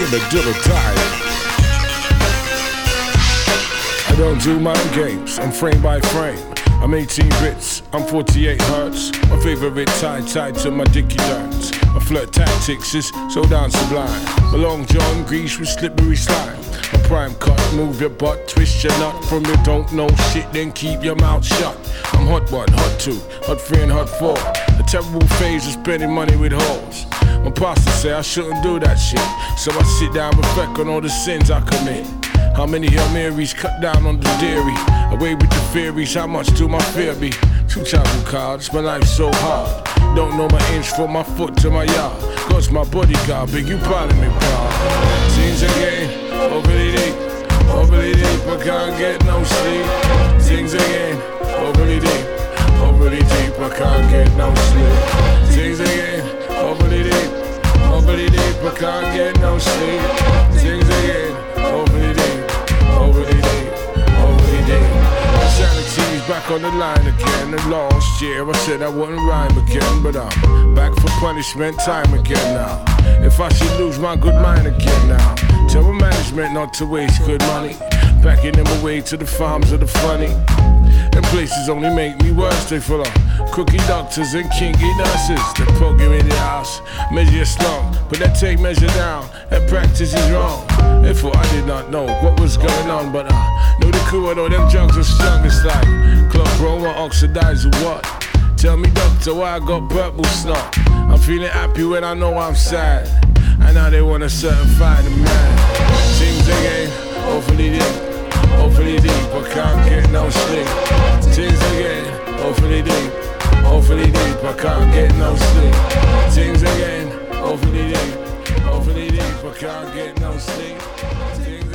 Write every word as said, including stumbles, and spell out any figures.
killer dilla diet. I don't do mind games, I'm frame by frame. I'm eighteen bits, I'm forty-eight hertz. My favorite tie tied to my dicky darts. My flirt tactics is so down sublime. My long john grease with slippery slime. A prime cut, move your butt, twist your nut. From you don't know shit, then keep your mouth shut. I'm hot one, hot two, hot three and hot four. A terrible phase of spending money with hoes. My pastor say I shouldn't do that shit, so I sit down and reflect on all the sins I commit. How many Hail Marys cut down on the dairy? Away with the theories, how much do my fear be? Two travel cards, my life's so hard. Don't know my inch from my foot to my yard. God's my bodyguard, big you proud of me, proud. Things again, overly deep, overly deep, I can't get no sleep. Things again, overly deep, overly deep, I can't get no sleep. Things again, overly deep, overly deep, I can't get no sleep. Things again, overly deep, overly deep, overly deep. Sanity's back on the line again. And last year I said I wouldn't rhyme again, but I'm back for punishment time again now. If I should lose my good mind again now, tell my management not to waste good money, packing them away to the farms of the funny. Them places only make me worse. They full of cookie doctors and kinky nurses. They poke you in the house, measure your slump, but they take measure down, and practice is wrong. Therefore I did not know what was going on, but I knew the crew and all them drugs were strong. It's like club Roma oxidized or what? Tell me doctor why I got purple snot. I'm feeling happy when I know I'm sad, and now they wanna certify the man. Things again, awfully deep, awfully deep, I can't get no sleep. Things again, awfully deep, awfully deep, I can't get no sleep. Things again, awfully deep, awfully deep, I can't get no sleep. Things